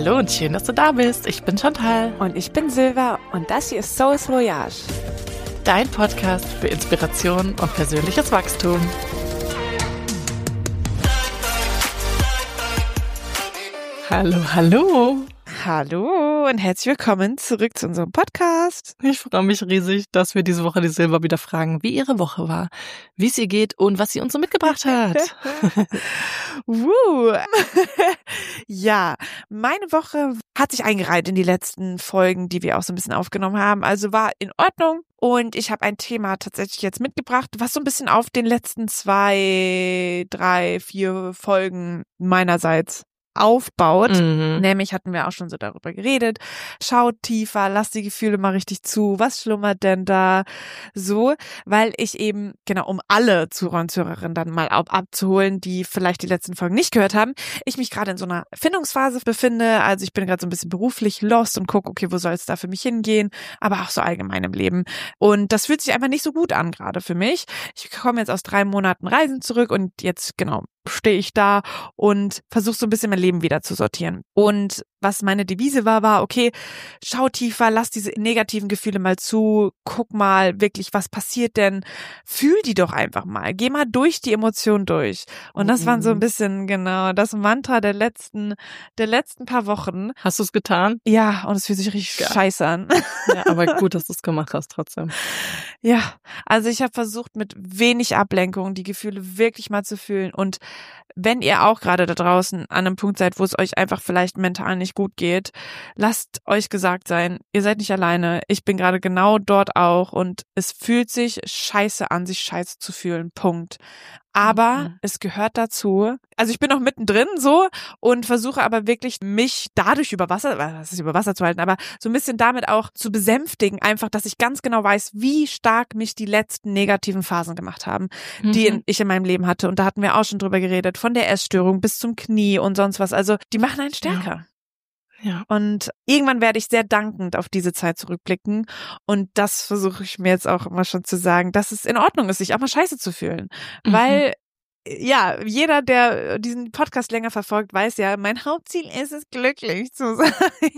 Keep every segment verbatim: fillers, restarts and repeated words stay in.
Hallo und schön, dass du da bist. Ich bin Chantal. Und ich bin Silva und das hier ist Soul's Voyage. Dein Podcast für Inspiration und persönliches Wachstum. Hallo, hallo. Hallo und herzlich willkommen zurück zu unserem Podcast. Ich freue mich riesig, dass wir diese Woche die Silva wieder fragen, wie ihre Woche war, wie es ihr geht und was sie uns so mitgebracht hat. Woo. Ja, meine Woche hat sich eingereiht in die letzten Folgen, die wir auch so ein bisschen aufgenommen haben. Also war in Ordnung. Und ich habe ein Thema tatsächlich jetzt mitgebracht, was so ein bisschen auf den letzten zwei, drei, vier Folgen meinerseits aufbaut. Mhm. Nämlich hatten wir auch schon so darüber geredet. Schaut tiefer, lasst die Gefühle mal richtig zu. Was schlummert denn da? So, weil ich eben, genau, um alle Zuhörer und Zuhörerinnen dann mal ab abzuholen, die vielleicht die letzten Folgen nicht gehört haben, ich mich gerade in so einer Findungsphase befinde. Also ich bin gerade so ein bisschen beruflich lost und gucke, okay, wo soll es da für mich hingehen? Aber auch so allgemein im Leben. Und das fühlt sich einfach nicht so gut an gerade für mich. Ich komme jetzt aus drei Monaten Reisen zurück und jetzt, genau, stehe ich da und versuche so ein bisschen mein Leben wieder zu sortieren. Und was meine Devise war, war, okay, schau tiefer, lass diese negativen Gefühle mal zu, guck mal wirklich, was passiert denn, fühl die doch einfach mal, geh mal durch die Emotionen durch. Und das mhm. waren so ein bisschen, genau, das Mantra der letzten, der letzten paar Wochen. Hast du es getan? Ja, und es fühlt sich richtig ja. scheiße an. Ja, aber gut, dass du es gemacht hast trotzdem. Ja, also ich habe versucht, mit wenig Ablenkung die Gefühle wirklich mal zu fühlen. Und wenn ihr auch gerade da draußen an einem Punkt seid, wo es euch einfach vielleicht mental nicht gut geht, lasst euch gesagt sein, ihr seid nicht alleine. Ich bin gerade genau dort auch und es fühlt sich scheiße an, sich scheiße zu fühlen. Punkt. Aber mhm. es gehört dazu. Also ich bin noch mittendrin so und versuche aber wirklich mich dadurch über Wasser, was ist über Wasser zu halten, aber so ein bisschen damit auch zu besänftigen, einfach, dass ich ganz genau weiß, wie stark mich die letzten negativen Phasen gemacht haben, mhm. die ich in meinem Leben hatte. Und da hatten wir auch schon drüber geredet, von der Essstörung bis zum Knie und sonst was. Also die machen einen stärker. Ja. Ja. Und irgendwann werde ich sehr dankend auf diese Zeit zurückblicken. Und das versuche ich mir jetzt auch immer schon zu sagen, dass es in Ordnung ist, sich auch mal scheiße zu fühlen. Mhm. Weil, ja, jeder, der diesen Podcast länger verfolgt, weiß ja, mein Hauptziel ist es, glücklich zu sein.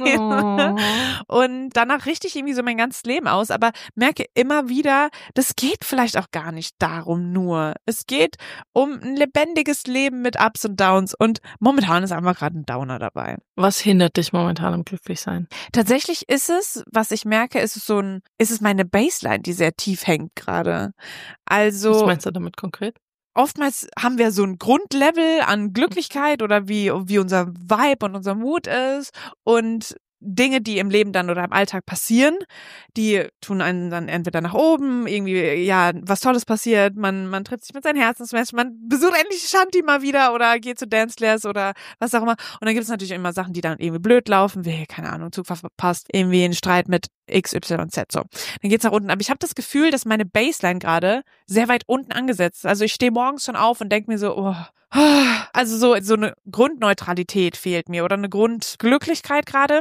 Oh. Und danach richte ich irgendwie so mein ganzes Leben aus, aber merke immer wieder, das geht vielleicht auch gar nicht darum nur. Es geht um ein lebendiges Leben mit Ups und Downs und momentan ist einfach gerade ein Downer dabei. Was hindert dich momentan am Glücklichsein? Tatsächlich ist es, was ich merke, ist es so ein, ist es meine Baseline, die sehr tief hängt gerade. Also. Was meinst du damit konkret? Oftmals haben wir so ein Grundlevel an Glücklichkeit oder wie, wie unser Vibe und unser Mood ist und Dinge, die im Leben dann oder im Alltag passieren, die tun einen dann entweder nach oben, irgendwie, ja, was Tolles passiert, man, man trifft sich mit seinen Herzensmenschen, man besucht endlich Shanti mal wieder oder geht zu Dance Class oder was auch immer. Und dann gibt es natürlich immer Sachen, die dann irgendwie blöd laufen, wie, keine Ahnung, Zug verpasst, irgendwie ein Streit mit X, Y, Z, so. Dann geht's nach unten. Aber ich habe das Gefühl, dass meine Baseline gerade sehr weit unten angesetzt ist. Also ich stehe morgens schon auf und denke mir so, oh, also so, so eine Grundneutralität fehlt mir oder eine Grundglücklichkeit gerade.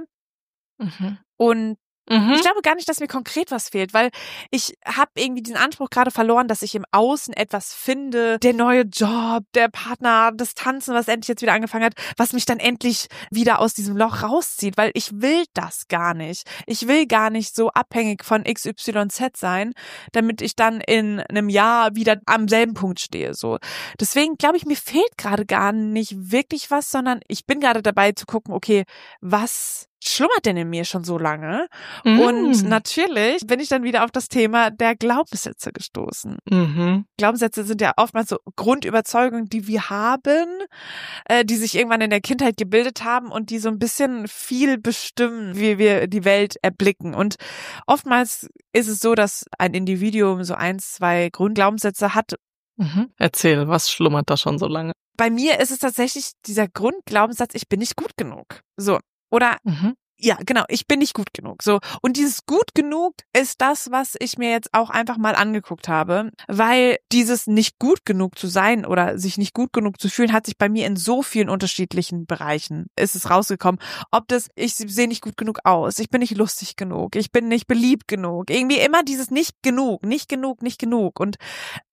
Mhm. Und mhm. ich glaube gar nicht, dass mir konkret was fehlt, weil ich habe irgendwie diesen Anspruch gerade verloren, dass ich im Außen etwas finde, der neue Job, der Partner, das Tanzen, was endlich jetzt wieder angefangen hat, was mich dann endlich wieder aus diesem Loch rauszieht, weil ich will das gar nicht. Ich will gar nicht so abhängig von X Y Z sein, damit ich dann in einem Jahr wieder am selben Punkt stehe. So. Deswegen glaube ich, mir fehlt gerade gar nicht wirklich was, sondern ich bin gerade dabei zu gucken, okay, was schlummert denn in mir schon so lange? Mm. Und natürlich bin ich dann wieder auf das Thema der Glaubenssätze gestoßen. Mhm. Glaubenssätze sind ja oftmals so Grundüberzeugungen, die wir haben, äh, die sich irgendwann in der Kindheit gebildet haben und die so ein bisschen viel bestimmen, wie wir die Welt erblicken. Und oftmals ist es so, dass ein Individuum so ein, zwei Grundglaubenssätze hat. Mhm. Erzähl, was schlummert da schon so lange? Bei mir ist es tatsächlich dieser Grundglaubenssatz, ich bin nicht gut genug. So. Oder, mhm. ja, genau, ich bin nicht gut genug. So. Und dieses gut genug ist das, was ich mir jetzt auch einfach mal angeguckt habe, weil dieses nicht gut genug zu sein oder sich nicht gut genug zu fühlen, hat sich bei mir in so vielen unterschiedlichen Bereichen, ist es rausgekommen. Ob das, ich sehe nicht gut genug aus, ich bin nicht lustig genug, ich bin nicht beliebt genug, irgendwie immer dieses nicht genug, nicht genug, nicht genug. Und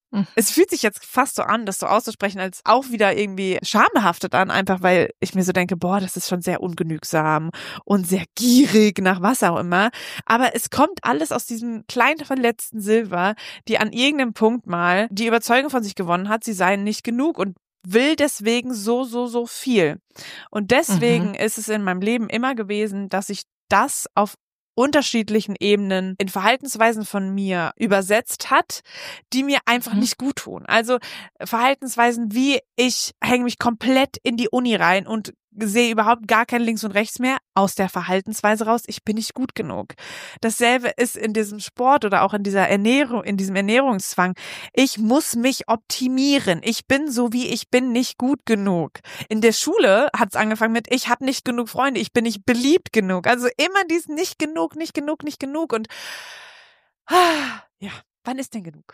Mhm. Es fühlt sich jetzt fast so an, das so auszusprechen, als auch wieder irgendwie schambehaftet an, einfach weil ich mir so denke, boah, das ist schon sehr ungenügsam und sehr gierig nach was auch immer. Aber es kommt alles aus diesem kleinen verletzten Silber, die an irgendeinem Punkt mal die Überzeugung von sich gewonnen hat, sie seien nicht genug und will deswegen so, so, so viel. Und deswegen Mhm. ist es in meinem Leben immer gewesen, dass ich das auf unterschiedlichen Ebenen in Verhaltensweisen von mir übersetzt hat, die mir einfach Mhm. nicht gut tun. Also Verhaltensweisen wie, ich hänge mich komplett in die Uni rein und sehe überhaupt gar kein Links und Rechts mehr aus der Verhaltensweise raus, ich bin nicht gut genug. Dasselbe ist in diesem Sport oder auch in dieser Ernährung, in diesem Ernährungszwang. Ich muss mich optimieren. Ich bin so, wie ich bin, nicht gut genug. In der Schule hat es angefangen mit, ich habe nicht genug Freunde, ich bin nicht beliebt genug. Also immer dies nicht genug, nicht genug, nicht genug. Und ah, ja, wann ist denn genug?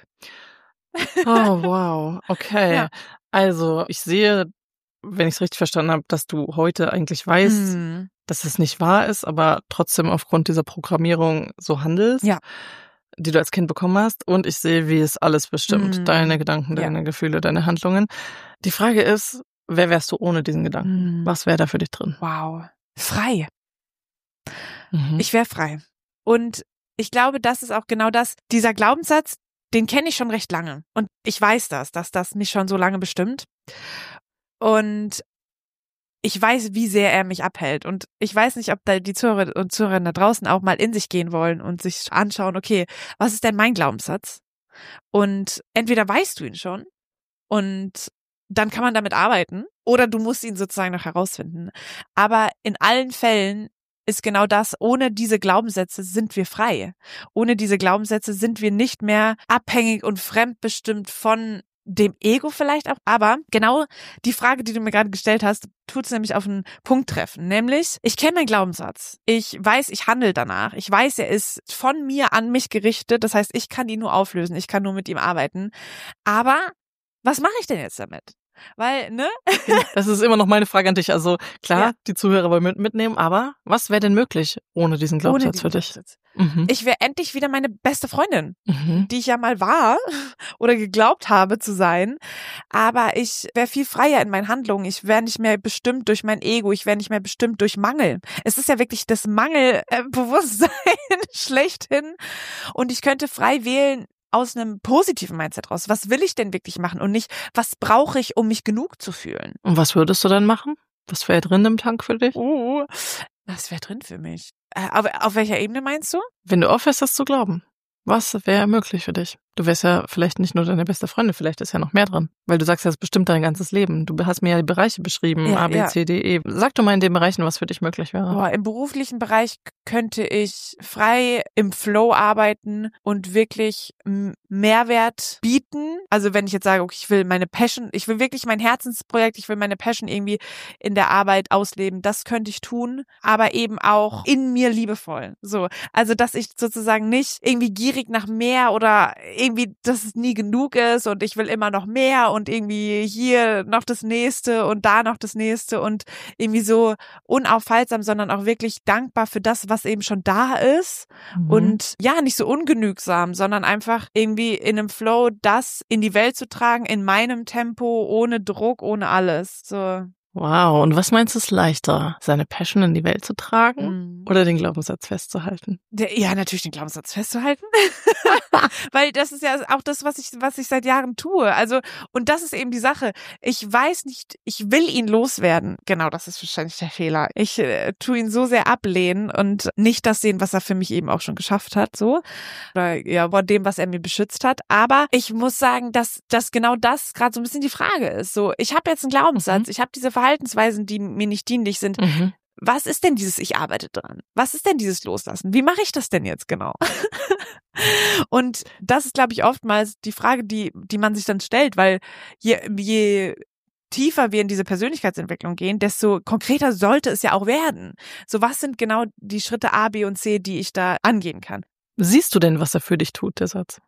Oh, wow. Okay. Ja. Also, ich sehe, wenn ich es richtig verstanden habe, dass du heute eigentlich weißt, Hm. dass es nicht wahr ist, aber trotzdem aufgrund dieser Programmierung so handelst, Ja. die du als Kind bekommen hast. Und ich sehe, wie es alles bestimmt. Hm. Deine Gedanken, Ja. deine Gefühle, deine Handlungen. Die Frage ist, wer wärst du ohne diesen Gedanken? Hm. Was wäre da für dich drin? Wow. Frei. Mhm. Ich wäre frei. Und ich glaube, das ist auch genau das, dieser Glaubenssatz, den kenne ich schon recht lange. Und ich weiß das, dass das mich schon so lange bestimmt. Und ich weiß, wie sehr er mich abhält. Und ich weiß nicht, ob da die Zuhörer und Zuhörerinnen da draußen auch mal in sich gehen wollen und sich anschauen, okay, was ist denn mein Glaubenssatz? Und entweder weißt du ihn schon und dann kann man damit arbeiten oder du musst ihn sozusagen noch herausfinden. Aber in allen Fällen ist genau das, ohne diese Glaubenssätze sind wir frei. Ohne diese Glaubenssätze sind wir nicht mehr abhängig und fremdbestimmt von dem Ego vielleicht auch. Aber genau die Frage, die du mir gerade gestellt hast, tut es nämlich auf einen Punkt treffen. Nämlich, ich kenne meinen Glaubenssatz. Ich weiß, ich handle danach. Ich weiß, er ist von mir an mich gerichtet. Das heißt, ich kann ihn nur auflösen. Ich kann nur mit ihm arbeiten. Aber was mache ich denn jetzt damit? Weil, ne? Das ist immer noch meine Frage an dich. Also klar, Ja. die Zuhörer wollen mit, mitnehmen, aber was wäre denn möglich ohne diesen Glaubenssatz Ohne diesen für dich? Glaubenssatz. Mhm. Ich wäre endlich wieder meine beste Freundin, Mhm. die ich ja mal war oder geglaubt habe zu sein. Aber ich wäre viel freier in meinen Handlungen. Ich wäre nicht mehr bestimmt durch mein Ego. Ich wäre nicht mehr bestimmt durch Mangel. Es ist ja wirklich das Mangelbewusstsein schlechthin. Und ich könnte frei wählen aus einem positiven Mindset raus. Was will ich denn wirklich machen und nicht, was brauche ich, um mich genug zu fühlen? Und was würdest du dann machen? Was wäre drin im Tank für dich? Oh, was wäre drin für mich? Äh, auf, auf welcher Ebene meinst du? Wenn du aufhörst, das zu glauben, was wäre möglich für dich? Du wärst ja vielleicht nicht nur deine beste Freundin, vielleicht ist ja noch mehr dran. Weil du sagst, das bestimmt dein ganzes Leben. Du hast mir ja die Bereiche beschrieben, Ja, A, B, ja. C, D, E. Sag doch mal in den Bereichen, was für dich möglich wäre. Boah, im beruflichen Bereich könnte ich frei im Flow arbeiten und wirklich m- Mehrwert bieten. Also wenn ich jetzt sage, okay, ich will meine Passion, ich will wirklich mein Herzensprojekt, ich will meine Passion irgendwie in der Arbeit ausleben, das könnte ich tun, aber eben auch in mir liebevoll. So, also dass ich sozusagen nicht irgendwie gierig nach mehr oder irgendwie, dass es nie genug ist und ich will immer noch mehr und irgendwie hier noch das nächste und da noch das nächste und irgendwie so unaufhaltsam, sondern auch wirklich dankbar für das, was eben schon da ist Mhm. und ja, nicht so ungenügsam, sondern einfach irgendwie in einem Flow das in die Welt zu tragen, in meinem Tempo, ohne Druck, ohne alles. So. Wow, und was meinst du ist leichter, seine Passion in die Welt zu tragen Mm. oder den Glaubenssatz festzuhalten? Der, ja, natürlich den Glaubenssatz festzuhalten. Weil das ist ja auch das, was ich, was ich seit Jahren tue. Also, und das ist eben die Sache. Ich weiß nicht, ich will ihn loswerden. Genau, das ist wahrscheinlich der Fehler. Ich äh, tue ihn so sehr ablehnen und nicht das sehen, was er für mich eben auch schon geschafft hat, so. Oder ja, vor dem, was er mir beschützt hat. Aber ich muss sagen, dass, dass genau das gerade so ein bisschen die Frage ist. So, ich habe jetzt einen Glaubenssatz, Mhm. ich habe diese Verhaltensweisen, die mir nicht dienlich sind. Mhm. Was ist denn dieses Ich arbeite dran? Was ist denn dieses Loslassen? Wie mache ich das denn jetzt genau? Und das ist, glaube ich, oftmals die Frage, die, die man sich dann stellt, weil je, je tiefer wir in diese Persönlichkeitsentwicklung gehen, desto konkreter sollte es ja auch werden. So, was sind genau die Schritte A, B und C, die ich da angehen kann? Siehst du denn, was er für dich tut, der Satz?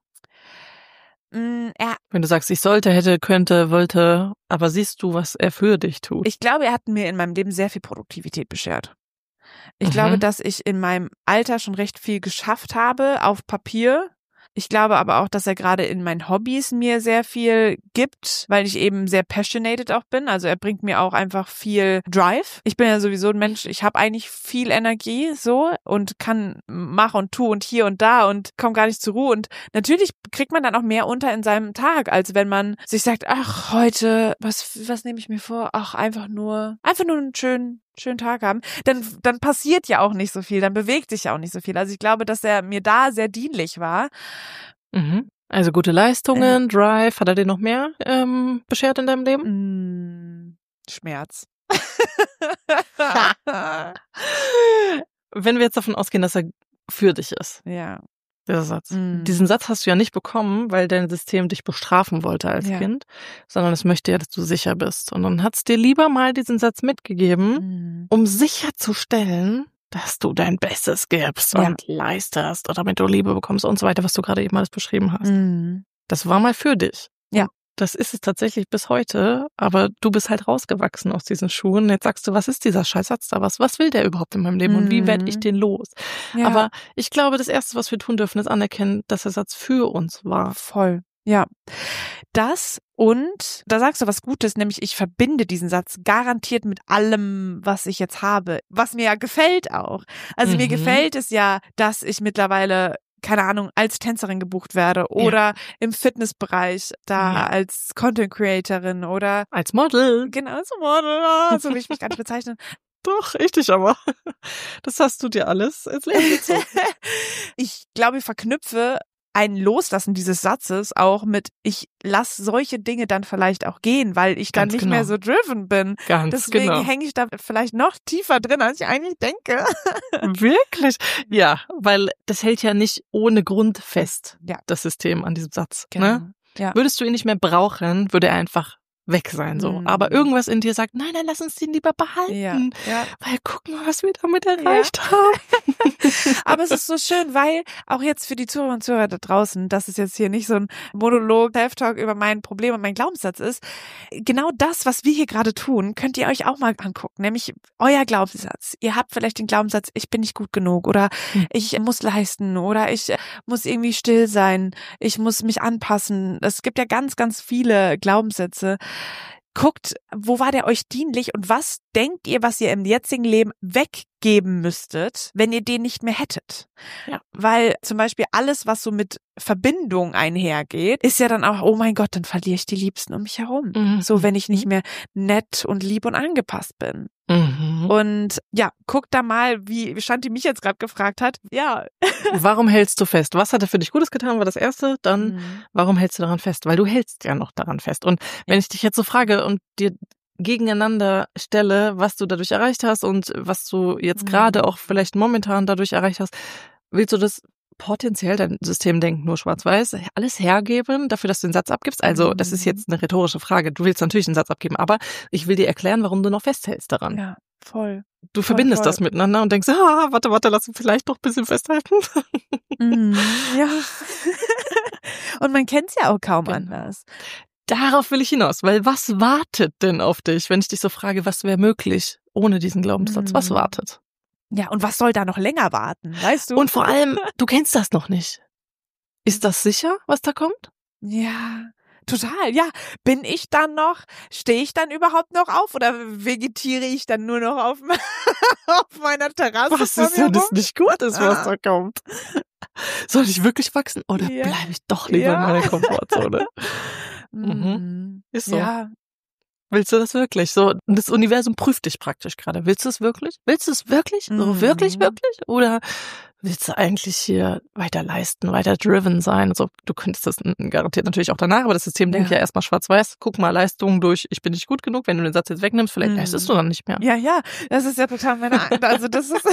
Mm, er, Wenn du sagst, ich sollte, hätte, könnte, wollte, aber siehst du, was er für dich tut? ich glaube, er hat mir in meinem Leben sehr viel Produktivität beschert. Ich Mhm. glaube, dass ich in meinem Alter schon recht viel geschafft habe auf Papier. Ich glaube aber auch, dass er gerade in meinen Hobbys mir sehr viel gibt, weil ich eben sehr passionated auch bin. Also er bringt mir auch einfach viel Drive. Ich bin ja sowieso ein Mensch, ich habe eigentlich viel Energie so und kann mach und tu und hier und da und komme gar nicht zur Ruhe. Und natürlich kriegt man dann auch mehr unter in seinem Tag, als wenn man sich sagt, ach, heute, was, was nehme ich mir vor? Ach, einfach nur, einfach nur einen schönen schönen Tag haben, dann, dann passiert ja auch nicht so viel, dann bewegt sich ja auch nicht so viel. Also ich glaube, dass er mir da sehr dienlich war. Mhm. Also gute Leistungen, äh, Drive, hat er dir noch mehr ähm, beschert in deinem Leben? Mh, Schmerz. Wenn wir jetzt davon ausgehen, dass er für dich ist. Ja. Dieser Satz. Mm. Diesen Satz hast du ja nicht bekommen, weil dein System dich bestrafen wollte als ja. Kind, sondern es möchte ja, dass du sicher bist. Und dann hat es dir lieber mal diesen Satz mitgegeben, mm. um sicherzustellen, dass du dein Bestes gibst ja. und leistest, damit du Liebe bekommst und so weiter, was du gerade eben alles beschrieben hast. Mm. Das war mal für dich. Ja. Das ist es tatsächlich bis heute, aber du bist halt rausgewachsen aus diesen Schuhen. Jetzt sagst du, was ist dieser Scheißsatz da? Was, was will der überhaupt in meinem Leben und wie werde ich den los? Ja. Aber ich glaube, das Erste, was wir tun dürfen, ist anerkennen, dass der Satz für uns war. Voll. Ja. Das und da sagst du was Gutes, nämlich ich verbinde diesen Satz garantiert mit allem, was ich jetzt habe, was mir ja gefällt auch. Also mhm. mir gefällt es ja, dass ich mittlerweile keine Ahnung, als Tänzerin gebucht werde oder ja. im Fitnessbereich da ja. als Content Creatorin oder als Model. Genau, als Model. Oh, so will ich mich gar nicht bezeichnen. Doch, ich dich aber. Das hast du dir alles ins Leben gezogen. Ich glaube, ich verknüpfe ein Loslassen dieses Satzes auch mit, ich lasse solche Dinge dann vielleicht auch gehen, weil ich dann Ganz nicht genau. mehr so driven bin. Ganz Deswegen genau. hänge ich da vielleicht noch tiefer drin, als ich eigentlich denke. Wirklich? Ja, weil das hält ja nicht ohne Grund fest, ja. das System an diesem Satz. Genau. Ne? Ja. Würdest du ihn nicht mehr brauchen, würde er einfach weg sein, so. Mhm. Aber irgendwas in dir sagt, nein, nein, lass uns den lieber behalten. Ja. Ja. Weil guck mal, was wir damit erreicht ja. haben. Aber es ist so schön, weil auch jetzt für die Zuhörer und Zuhörer da draußen, dass es jetzt hier nicht so ein Monolog, Self-Talk über mein Problem und mein Glaubenssatz ist. Genau das, was wir hier gerade tun, könnt ihr euch auch mal angucken. Nämlich euer Glaubenssatz. Ihr habt vielleicht den Glaubenssatz, ich bin nicht gut genug oder hm. ich muss leisten oder ich muss irgendwie still sein. Ich muss mich anpassen. Es gibt ja ganz, ganz viele Glaubenssätze. Guckt, wo war der euch dienlich und was denkt ihr, was ihr im jetzigen Leben weggeben müsstet, wenn ihr den nicht mehr hättet? Ja. Weil zum Beispiel alles, was so mit Verbindung einhergeht, ist ja dann auch, oh mein Gott, dann verliere ich die Liebsten um mich herum. Mhm. So, wenn ich nicht mehr nett und lieb und angepasst bin. Mhm. Und ja, guckt da mal, wie Shanti mich jetzt gerade gefragt hat. Ja. Warum hältst du fest? Was hat er für dich Gutes getan, war das Erste. Dann, mhm. warum hältst du daran fest? Weil du hältst ja noch daran fest. Und wenn ja. ich dich jetzt so frage und dir gegeneinander stelle, was du dadurch erreicht hast und was du jetzt mhm. gerade auch vielleicht momentan dadurch erreicht hast, willst du das potenziell, dein System denkt nur schwarz-weiß, alles hergeben dafür, dass du den Satz abgibst? Also das ist jetzt eine rhetorische Frage. Du willst natürlich den Satz abgeben, aber ich will dir erklären, warum du noch festhältst daran. Ja, voll. Du voll, verbindest voll. das miteinander und denkst, ah, warte, warte, lass uns vielleicht doch ein bisschen festhalten. Mhm, ja. Und man kennt es ja auch kaum genau. anders. Darauf will ich hinaus, weil was wartet denn auf dich, wenn ich dich so frage, was wäre möglich ohne diesen Glaubenssatz? Mhm. Was wartet? Ja, und was soll da noch länger warten, weißt du? Und vor allem, du kennst das noch nicht. Ist das sicher, was da kommt? Ja, total. Ja, bin ich dann noch, stehe ich dann überhaupt noch auf oder vegetiere ich dann nur noch auf, auf meiner Terrasse? Was ist, wenn es nicht gut ist, was ah. da kommt? Soll ich wirklich wachsen oder ja. bleibe ich doch lieber ja. in meiner Komfortzone? mhm. Ist so. Ja. Willst du das wirklich? So, das Universum prüft dich praktisch gerade. Willst du es wirklich? Willst du es wirklich? Mhm. So wirklich, wirklich? Oder willst du eigentlich hier weiter leisten, weiter driven sein? Also, du könntest das garantiert natürlich auch danach, aber das System ja. denkt ja erstmal schwarz-weiß. Guck mal, Leistung durch, ich bin nicht gut genug. Wenn du den Satz jetzt wegnimmst, vielleicht mhm. leistest du dann nicht mehr. Ja, ja, das ist ja total meine Angst. Also, das ist...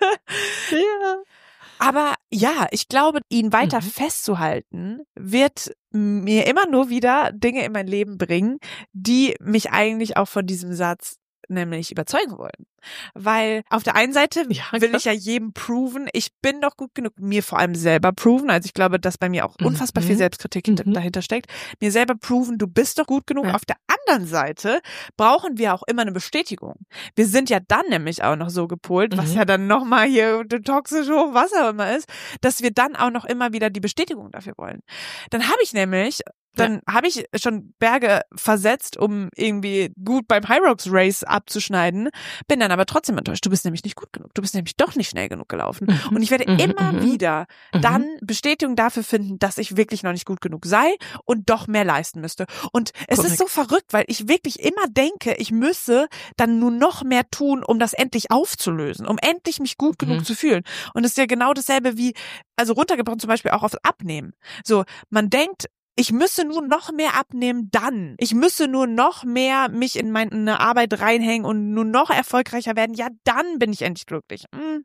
ja. Aber ja, ich glaube, ihn weiter mhm. festzuhalten, wird mir immer nur wieder Dinge in mein Leben bringen, die mich eigentlich auch von diesem Satz nämlich überzeugen wollen. Weil auf der einen Seite ja, will ich ja jedem proven, ich bin doch gut genug, mir vor allem selber proven. Also ich glaube, dass bei mir auch unfassbar mhm. viel Selbstkritik mhm. dahinter steckt. Mir selber proven, du bist doch gut genug. Ja. Auf der anderen Seite brauchen wir auch immer eine Bestätigung. Wir sind ja dann nämlich auch noch so gepolt, mhm. was ja dann nochmal hier toxisch hoch, was auch immer ist, dass wir dann auch noch immer wieder die Bestätigung dafür wollen. Dann habe ich nämlich Dann ja. habe ich schon Berge versetzt, um irgendwie gut beim High Rocks Race abzuschneiden, bin dann aber trotzdem enttäuscht. Du bist nämlich nicht gut genug. Du bist nämlich doch nicht schnell genug gelaufen. Mhm. Und ich werde mhm. immer mhm. wieder mhm. dann Bestätigung dafür finden, dass ich wirklich noch nicht gut genug sei und doch mehr leisten müsste. Und es Korrekt. Ist so verrückt, weil ich wirklich immer denke, ich müsse dann nur noch mehr tun, um das endlich aufzulösen, um endlich mich gut mhm. genug zu fühlen. Und es ist ja genau dasselbe wie, also runtergebrochen zum Beispiel auch aufs Abnehmen. So, man denkt, ich müsse nur noch mehr abnehmen, dann. Ich müsse nur noch mehr mich in meine Arbeit reinhängen und nur noch erfolgreicher werden. Ja, dann bin ich endlich glücklich.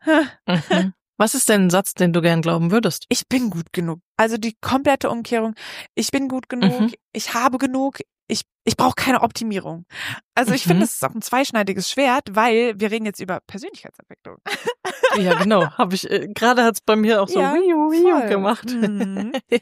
Mhm. Was ist denn ein Satz, den du gern glauben würdest? Ich bin gut genug. Also die komplette Umkehrung. Ich bin gut genug. Mhm. Ich habe genug. Ich, ich brauche keine Optimierung. Also ich mhm. finde, es ist auch ein zweischneidiges Schwert, weil wir reden jetzt über Persönlichkeitsentwicklung. Ja, genau. Habe ich äh, gerade hat's bei mir auch so ja, wiu, wiu gemacht. Mhm. Ja.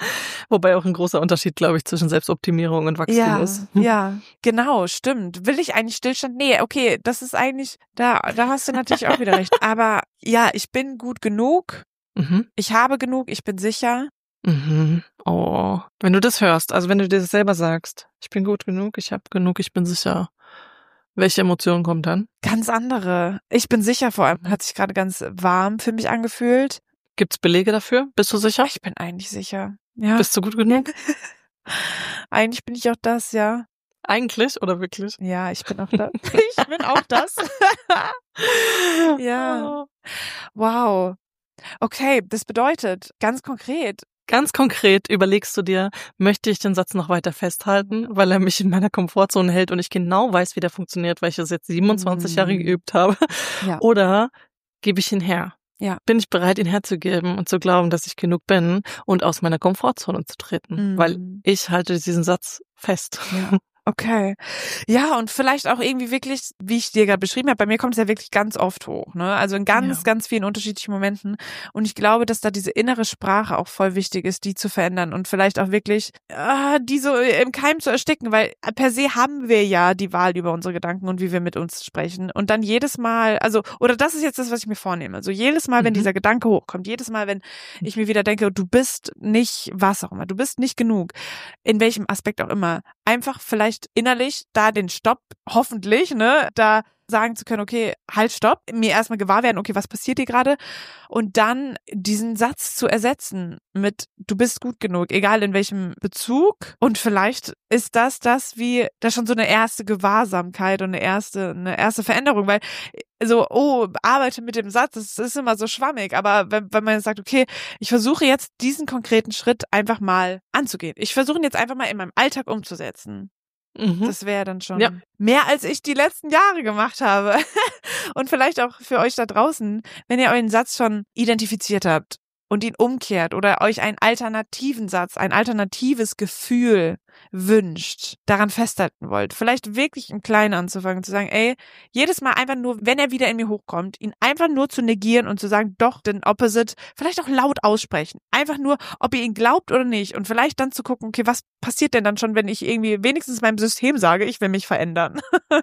Wobei auch ein großer Unterschied, glaube ich, zwischen Selbstoptimierung und Wachstum ja, ist. Ja, genau, stimmt. Will ich eigentlich Stillstand? Nee, okay, das ist eigentlich, da, da hast du natürlich auch wieder recht. Aber ja, ich bin gut genug. Mhm. Ich habe genug, ich bin sicher. Mhm. Oh, wenn du das hörst, also wenn du dir das selber sagst, ich bin gut genug, ich habe genug, ich bin sicher. Welche Emotion kommt dann? Ganz andere. Ich bin sicher, vor allem hat sich gerade ganz warm für mich angefühlt. Gibt's Belege dafür? Bist du sicher? Ich bin eigentlich sicher. Ja. Bist du gut genug? Eigentlich bin ich auch das, ja. Eigentlich oder wirklich? Ja, ich bin auch das. Ich bin auch das. Ja. Wow. Okay, das bedeutet ganz konkret, Ganz konkret überlegst du dir, möchte ich den Satz noch weiter festhalten, weil er mich in meiner Komfortzone hält und ich genau weiß, wie der funktioniert, weil ich es jetzt siebenundzwanzig mm. Jahre geübt habe. Ja. Oder gebe ich ihn her? Ja. Bin ich bereit, ihn herzugeben und zu glauben, dass ich genug bin und aus meiner Komfortzone zu treten? Mm. Weil ich halte diesen Satz fest. Ja. Okay. Ja, und vielleicht auch irgendwie wirklich, wie ich dir gerade beschrieben habe, bei mir kommt es ja wirklich ganz oft hoch, ne? Also in ganz, ja. ganz vielen unterschiedlichen Momenten. Und ich glaube, dass da diese innere Sprache auch voll wichtig ist, die zu verändern und vielleicht auch wirklich äh, die so im Keim zu ersticken, weil per se haben wir ja die Wahl über unsere Gedanken und wie wir mit uns sprechen. Und dann jedes Mal, also, oder das ist jetzt das, was ich mir vornehme. Also jedes Mal, wenn mhm. dieser Gedanke hochkommt, jedes Mal, wenn ich mir wieder denke, du bist nicht, was auch immer, du bist nicht genug, in welchem Aspekt auch immer, einfach vielleicht innerlich da den Stopp, hoffentlich, ne, da sagen zu können, okay, halt, stopp, mir erstmal gewahr werden, okay, was passiert hier gerade? Und dann diesen Satz zu ersetzen mit, du bist gut genug, egal in welchem Bezug. Und vielleicht ist das das wie, das schon so eine erste Gewahrsamkeit und eine erste, eine erste Veränderung, weil so, oh, arbeite mit dem Satz, das ist immer so schwammig, aber wenn, wenn man sagt, okay, ich versuche jetzt diesen konkreten Schritt einfach mal anzugehen. Ich versuche ihn jetzt einfach mal in meinem Alltag umzusetzen. Mhm. Das wäre dann schon ja. mehr, als ich die letzten Jahre gemacht habe. Und vielleicht auch für euch da draußen, wenn ihr euren Satz schon identifiziert habt und ihn umkehrt oder euch einen alternativen Satz, ein alternatives Gefühl wünscht, daran festhalten wollt, vielleicht wirklich im Kleinen anzufangen, zu sagen, ey, jedes Mal einfach nur, wenn er wieder in mir hochkommt, ihn einfach nur zu negieren und zu sagen, doch, den Opposite, vielleicht auch laut aussprechen. Einfach nur, ob ihr ihn glaubt oder nicht und vielleicht dann zu gucken, okay, was passiert denn dann schon, wenn ich irgendwie wenigstens meinem System sage, ich will mich verändern.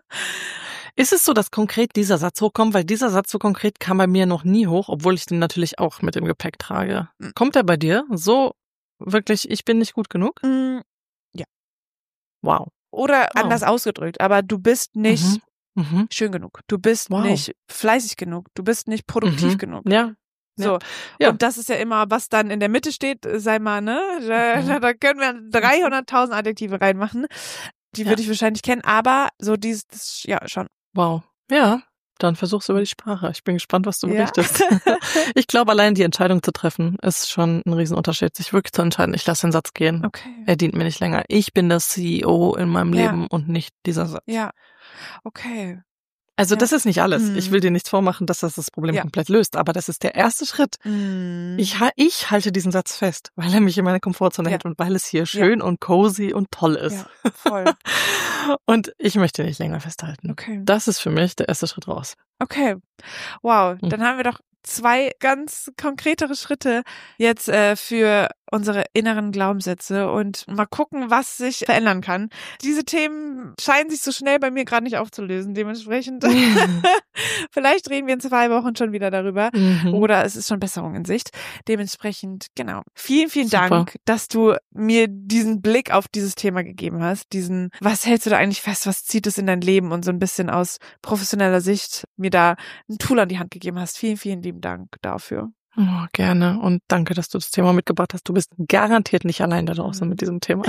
Ist es so, dass konkret dieser Satz hochkommt? Weil dieser Satz so konkret kam bei mir noch nie hoch, obwohl ich den natürlich auch mit im Gepäck trage. Kommt er bei dir so wirklich, ich bin nicht gut genug? Mm, ja. Wow. Oder wow. anders ausgedrückt, aber du bist nicht mhm. Mhm. schön genug. Du bist wow. nicht fleißig genug. Du bist nicht produktiv mhm. genug. Ja. So. Ja. Und das ist ja immer, was dann in der Mitte steht, sei mal, ne? Da, mhm. da können wir dreihunderttausend Adjektive reinmachen. Die ja. würde ich wahrscheinlich kennen, aber so dieses, das, ja, schon. Wow. Ja, dann versuch's über die Sprache. Ich bin gespannt, was du ja. berichtest. Ich glaube, allein die Entscheidung zu treffen, ist schon ein Riesenunterschied, sich wirklich zu entscheiden, ich lasse den Satz gehen. Okay. Er dient mir nicht länger. Ich bin das C E O in meinem ja. Leben und nicht dieser Satz. Ja, okay. Also Ja. das ist nicht alles. Mhm. Ich will dir nichts vormachen, dass das das Problem Ja. komplett löst, aber das ist der erste Schritt. Mhm. Ich, ha- ich halte diesen Satz fest, weil er mich in meiner Komfortzone Ja. hält und weil es hier schön und cozy und toll ist. Ja, voll. Und ich möchte nicht länger festhalten. Okay. Das ist für mich der erste Schritt raus. Okay. Wow, Mhm. dann haben wir doch zwei ganz konkretere Schritte jetzt äh, für unsere inneren Glaubenssätze und mal gucken, was sich verändern kann. Diese Themen scheinen sich so schnell bei mir gerade nicht aufzulösen. Dementsprechend vielleicht reden wir in zwei Wochen schon wieder darüber Mhm. oder es ist schon Besserung in Sicht. Dementsprechend, genau. Vielen, vielen Super. Dank, dass du mir diesen Blick auf dieses Thema gegeben hast. Diesen, was hältst du da eigentlich fest? Was zieht es in dein Leben? Und so ein bisschen aus professioneller Sicht mir da ein Tool an die Hand gegeben hast. Vielen, vielen lieben Dank dafür. Oh, gerne. Und danke, dass du das Thema mitgebracht hast. Du bist garantiert nicht allein da draußen Mhm. mit diesem Thema.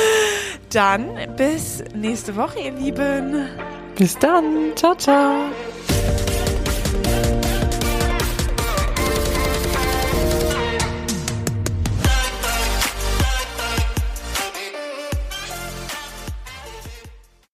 Dann bis nächste Woche, ihr Lieben. Bis dann. Ciao, ciao.